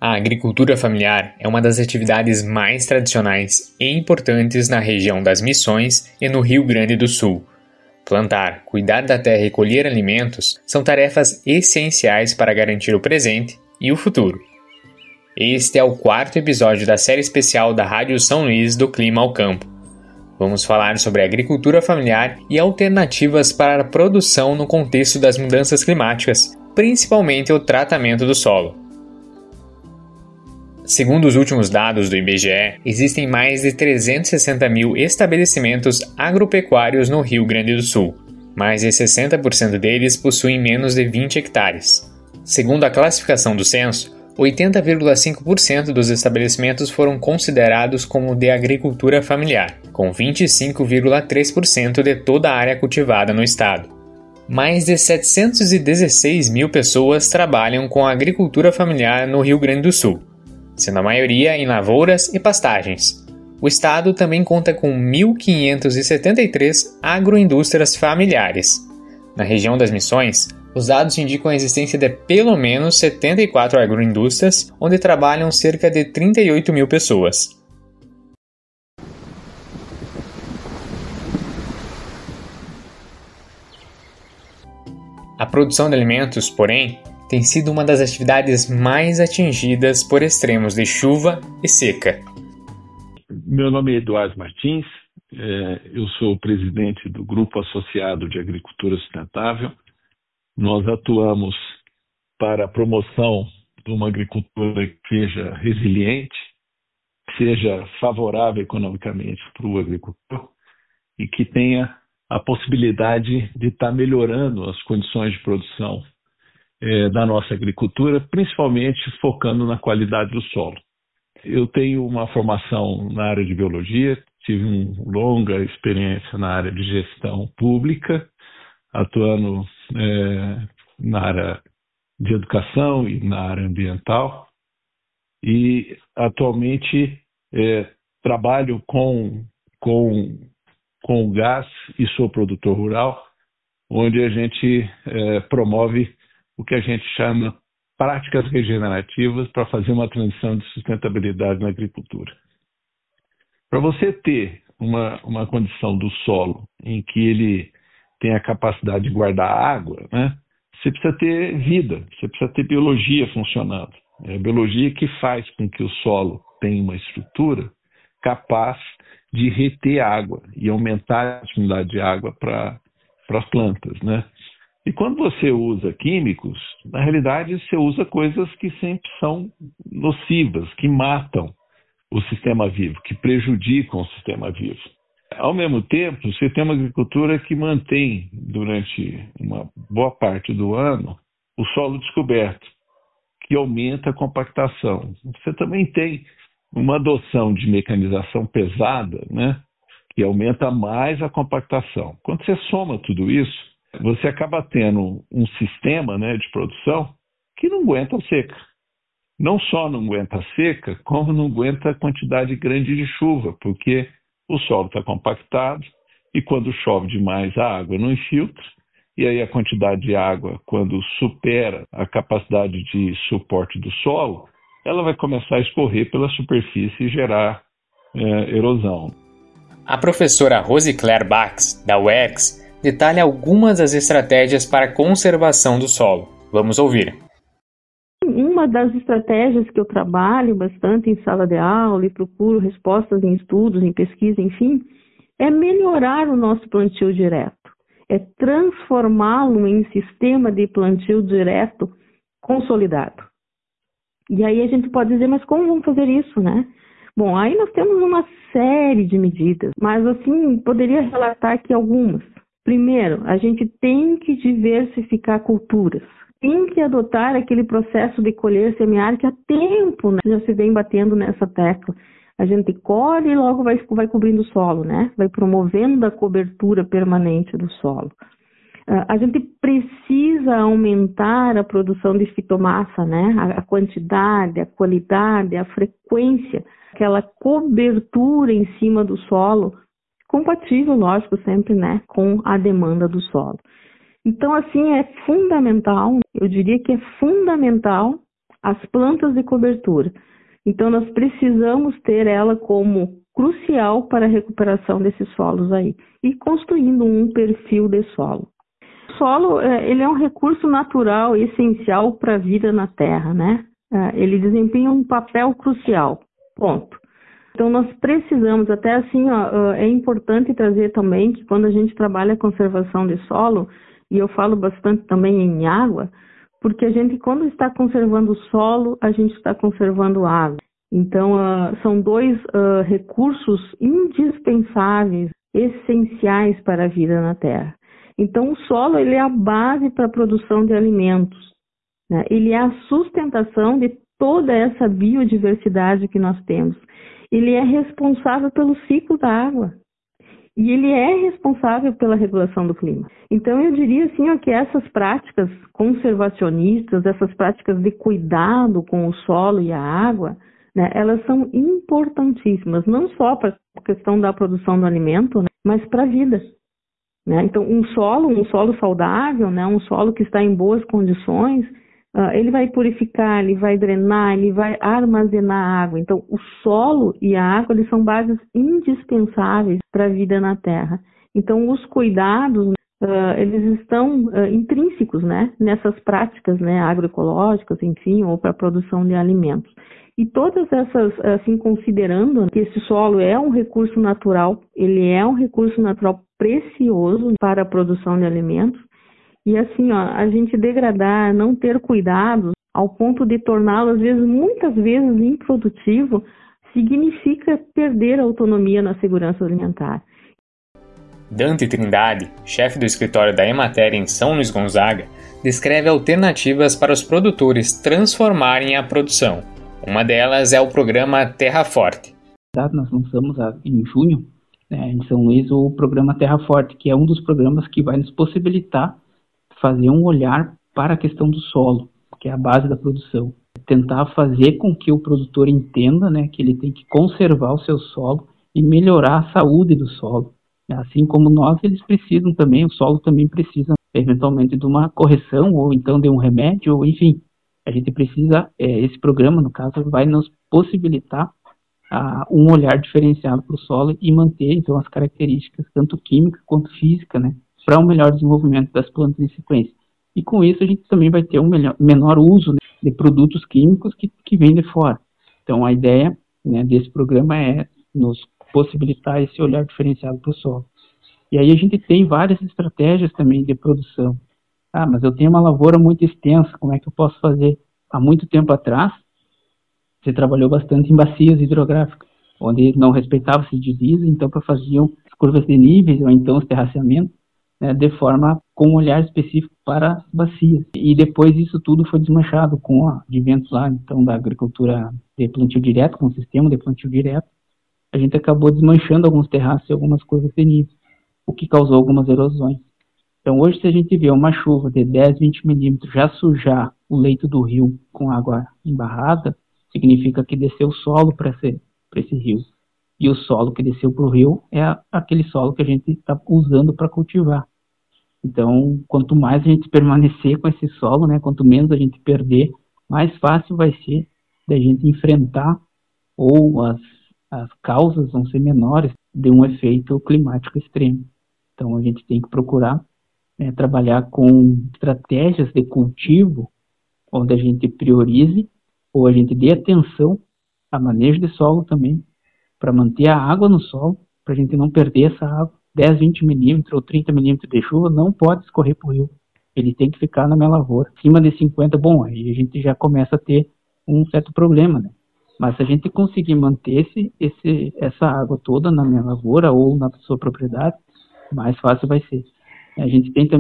A agricultura familiar é uma das atividades mais tradicionais e importantes na região das Missões e no Rio Grande do Sul. Plantar, cuidar da terra e colher alimentos são tarefas essenciais para garantir o presente e o futuro. Este é o 4º episódio da série especial da Rádio São Luís do Clima ao Campo. Vamos falar sobre a agricultura familiar e alternativas para a produção no contexto das mudanças climáticas, principalmente o tratamento do solo. Segundo os últimos dados do IBGE, existem mais de 360 mil estabelecimentos agropecuários no Rio Grande do Sul. Mais de 60% deles possuem menos de 20 hectares. Segundo a classificação do censo, 80,5% dos estabelecimentos foram considerados como de agricultura familiar, com 25,3% de toda a área cultivada no estado. Mais de 716 mil pessoas trabalham com a agricultura familiar no Rio Grande do Sul, sendo a maioria em lavouras e pastagens. O estado também conta com 1.573 agroindústrias familiares. Na região das Missões, os dados indicam a existência de pelo menos 74 agroindústrias, onde trabalham cerca de 38 mil pessoas. A produção de alimentos, porém, tem sido uma das atividades mais atingidas por extremos de chuva e seca. Meu nome é Eduardo Martins, eu sou o presidente do Grupo Associado de Agricultura Sustentável. Nós atuamos para a promoção de uma agricultura que seja resiliente, que seja favorável economicamente para o agricultor e que tenha a possibilidade de estar melhorando as condições de produção da nossa agricultura, principalmente focando na qualidade do solo. Eu tenho uma formação na área de biologia, tive uma longa experiência na área de gestão pública, atuando na área de educação e na área ambiental, e atualmente trabalho com gás e sou produtor rural, onde a gente promove o que a gente chama práticas regenerativas para fazer uma transição de sustentabilidade na agricultura. Para você ter uma condição do solo em que ele tem a capacidade de guardar água, né, você precisa ter vida, você precisa ter biologia funcionando. É a biologia que faz com que o solo tenha uma estrutura capaz de reter água e aumentar a disponibilidade de água para as plantas, né? E quando você usa químicos, na realidade você usa coisas que sempre são nocivas, que matam o sistema vivo, que prejudicam o sistema vivo. Ao mesmo tempo, você tem uma agricultura que mantém, durante uma boa parte do ano, o solo descoberto, que aumenta a compactação. Você também tem uma adoção de mecanização pesada, né, que aumenta mais a compactação. Quando você soma tudo isso, você acaba tendo um sistema, né, de produção que não aguenta a seca. Não só não aguenta a seca, como não aguenta a quantidade grande de chuva, porque o solo está compactado e quando chove demais a água não infiltra, e aí a quantidade de água, quando supera a capacidade de suporte do solo, ela vai começar a escorrer pela superfície e gerar erosão. A professora Rosicler Bax, da UERGS, detalha algumas das estratégias para a conservação do solo. Vamos ouvir. Uma das estratégias que eu trabalho bastante em sala de aula e procuro respostas em estudos, em pesquisa, enfim, é melhorar o nosso plantio direto. É transformá-lo em sistema de plantio direto consolidado. E aí a gente pode dizer, mas como vamos fazer isso, né? Bom, aí nós temos uma série de medidas, mas assim, poderia relatar aqui algumas. Primeiro, a gente tem que diversificar culturas. Tem que adotar aquele processo de colher, semear, que há tempo, né, já se vem batendo nessa tecla. A gente colhe e logo vai cobrindo o solo, né? Vai promovendo a cobertura permanente do solo. A gente precisa aumentar a produção de fitomassa, né? A quantidade, a qualidade, a frequência, aquela cobertura em cima do solo, compatível, lógico, sempre, né, com a demanda do solo. Então, assim, é fundamental, eu diria que é fundamental as plantas de cobertura. Então, nós precisamos ter ela como crucial para a recuperação desses solos aí, e construindo um perfil de solo. O solo, ele é um recurso natural e essencial para a vida na Terra, né? Ele desempenha um papel crucial, ponto. Então, nós precisamos, até assim, é importante trazer também que quando a gente trabalha a conservação de solo, e eu falo bastante também em água, porque a gente, quando está conservando o solo, a gente está conservando água. Então, são dois recursos indispensáveis, essenciais para a vida na Terra. Então, o solo, ele é a base para a produção de alimentos, né? Ele é a sustentação de toda essa biodiversidade que nós temos. Ele é responsável pelo ciclo da água. E ele é responsável pela regulação do clima. Então, eu diria assim, que essas práticas conservacionistas, essas práticas de cuidado com o solo e a água, né, elas são importantíssimas, não só para a questão da produção do alimento, né, mas para a vida. Né? Então, um solo saudável, né, um solo que está em boas condições, ele vai purificar, ele vai drenar, ele vai armazenar água. Então, o solo e a água, eles são bases indispensáveis para a vida na Terra. Então, os cuidados, eles estão intrínsecos, né, nessas práticas, né, agroecológicas, enfim, ou para a produção de alimentos. E todas essas, assim, considerando que esse solo é um recurso natural, ele é um recurso natural precioso para a produção de alimentos, e assim, a gente degradar, não ter cuidado, ao ponto de torná-lo, muitas vezes, improdutivo, significa perder a autonomia na segurança alimentar. Dante Trindade, chefe do escritório da Emater em São Luís Gonzaga, descreve alternativas para os produtores transformarem a produção. Uma delas é o programa Terra Forte. Nós lançamos em junho, né, em São Luís, o programa Terra Forte, que é um dos programas que vai nos possibilitar fazer um olhar para a questão do solo, que é a base da produção. Tentar fazer com que o produtor entenda, né, que ele tem que conservar o seu solo e melhorar a saúde do solo. Assim como nós, eles precisam também, o solo também precisa, eventualmente, de uma correção, ou então de um remédio, ou enfim. A gente precisa, esse programa, no caso, vai nos possibilitar um olhar diferenciado para o solo e manter, então, as características, tanto químicas quanto físicas, né, para um melhor desenvolvimento das plantas em sequência. E com isso a gente também vai ter um menor uso, né, de produtos químicos que vêm de fora. Então a ideia, né, desse programa é nos possibilitar esse olhar diferenciado para o solo. E aí a gente tem várias estratégias também de produção. Mas eu tenho uma lavoura muito extensa, como é que eu posso fazer? Há muito tempo atrás, você trabalhou bastante em bacias hidrográficas, onde não respeitava-se divisa, então faziam as curvas de níveis ou então os terraceamentos, né, de forma com um olhar específico para as bacias. E depois isso tudo foi desmanchado com o advento lá, então, da agricultura de plantio direto, com o sistema de plantio direto. A gente acabou desmanchando alguns terraços e algumas curvas de nível, o que causou algumas erosões. Então, hoje, se a gente vê uma chuva de 10, 20 milímetros já sujar o leito do rio com água embarrada, significa que desceu o solo para esse rio. E o solo que desceu para o rio é aquele solo que a gente está usando para cultivar. Então, quanto mais a gente permanecer com esse solo, né, quanto menos a gente perder, mais fácil vai ser da gente enfrentar, ou as causas vão ser menores de um efeito climático extremo. Então, a gente tem que procurar trabalhar com estratégias de cultivo, onde a gente priorize, ou a gente dê atenção a manejo de solo também, para manter a água no solo, para a gente não perder essa água. 10, 20 milímetros ou 30 milímetros de chuva não pode escorrer para o rio. Ele tem que ficar na minha lavoura. Acima de 50, bom, aí a gente já começa a ter um certo problema, né? Mas se a gente conseguir manter essa água toda na minha lavoura ou na sua propriedade, mais fácil vai ser. A gente tem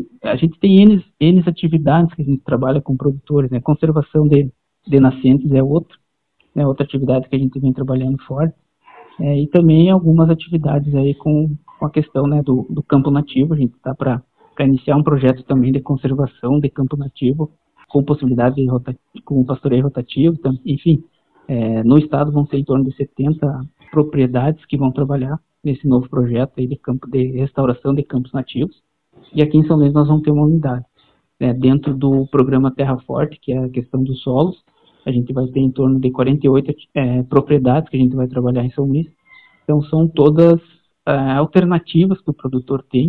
N atividades que a gente trabalha com produtores, né? Conservação de nascentes é outra atividade que a gente vem trabalhando forte. E também algumas atividades aí com a questão, né, do campo nativo. A gente está para iniciar um projeto também de conservação de campo nativo, com possibilidade com pastoreio rotativo, enfim. No estado vão ser em torno de 70 propriedades que vão trabalhar nesse novo projeto aí de restauração de campos nativos. E aqui em São Luís nós vamos ter uma unidade, né, dentro do programa Terra Forte, que é a questão dos solos. a gente vai ter em torno de 48 propriedades que a gente vai trabalhar em São Luís. Então, são todas alternativas que o produtor tem.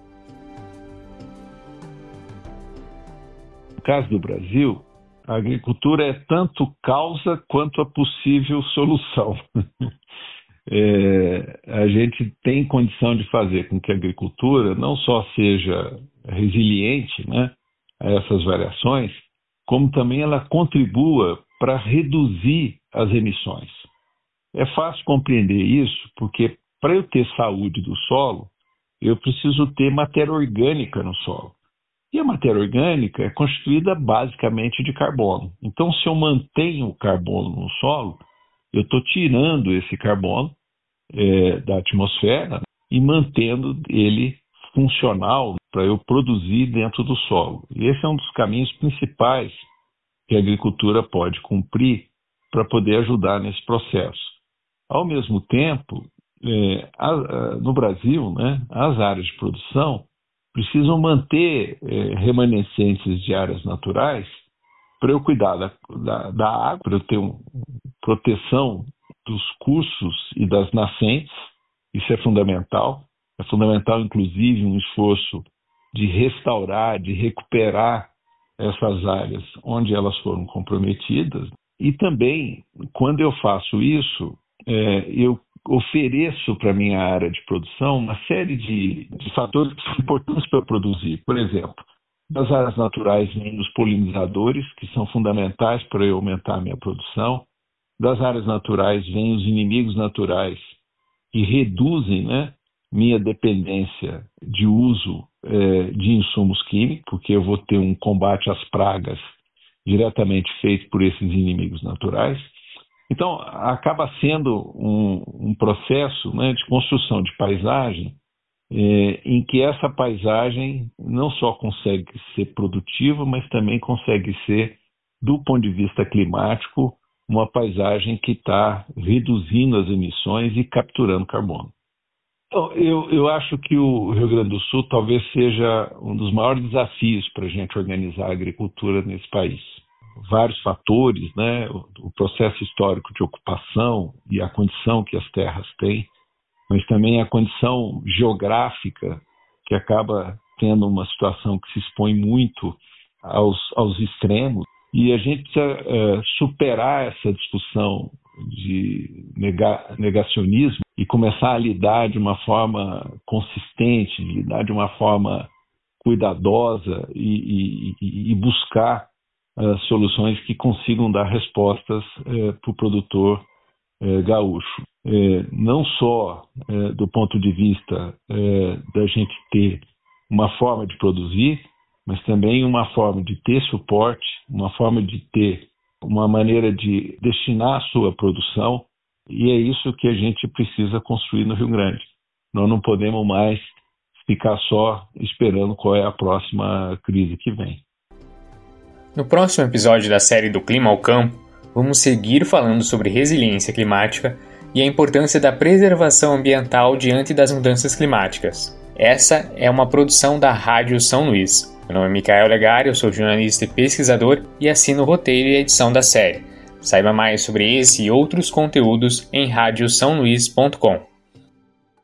No caso do Brasil, a agricultura é tanto causa quanto a possível solução. A gente tem condição de fazer com que a agricultura não só seja resiliente, né, a essas variações, como também ela contribua para reduzir as emissões. É fácil compreender isso porque, para eu ter saúde do solo, eu preciso ter matéria orgânica no solo. E a matéria orgânica é constituída basicamente de carbono. Então, se eu mantenho o carbono no solo, eu estou tirando esse carbono da atmosfera e mantendo ele funcional para eu produzir dentro do solo. E esse é um dos caminhos principais que a agricultura pode cumprir para poder ajudar nesse processo. Ao mesmo tempo, no Brasil, né, as áreas de produção precisam manter remanescentes de áreas naturais para eu cuidar da água, para eu ter proteção dos cursos e das nascentes. Isso é fundamental. É fundamental, inclusive, um esforço de restaurar, de recuperar essas áreas onde elas foram comprometidas. E também, quando eu faço isso, eu ofereço para a minha área de produção uma série de fatores que são importantes para eu produzir. Por exemplo, das áreas naturais vêm os polinizadores, que são fundamentais para eu aumentar a minha produção. Das áreas naturais vêm os inimigos naturais, que reduzem, né, minha dependência de uso de insumos químicos, porque eu vou ter um combate às pragas diretamente feito por esses inimigos naturais. Então, acaba sendo um processo, né, de construção de paisagem em que essa paisagem não só consegue ser produtiva, mas também consegue ser, do ponto de vista climático, uma paisagem que está reduzindo as emissões e capturando carbono. Então, eu acho que o Rio Grande do Sul talvez seja um dos maiores desafios para a gente organizar a agricultura nesse país. Vários fatores, né? O processo histórico de ocupação e a condição que as terras têm, mas também a condição geográfica, que acaba tendo uma situação que se expõe muito aos extremos. E a gente precisa superar essa discussão de negacionismo e começar a lidar de uma forma consistente, lidar de uma forma cuidadosa e buscar soluções que consigam dar respostas para o produtor gaúcho. Não só do ponto de vista da gente ter uma forma de produzir, mas também uma forma de ter suporte, uma forma de ter uma maneira de destinar a sua produção, e é isso que a gente precisa construir no Rio Grande. Nós não podemos mais ficar só esperando qual é a próxima crise que vem. No próximo episódio da série do Clima ao Campo, vamos seguir falando sobre resiliência climática e a importância da preservação ambiental diante das mudanças climáticas. Essa é uma produção da Rádio São Luís. Meu nome é Micael Legari, eu sou jornalista e pesquisador e assino o roteiro e a edição da série. Saiba mais sobre esse e outros conteúdos em radiosaoluís.com.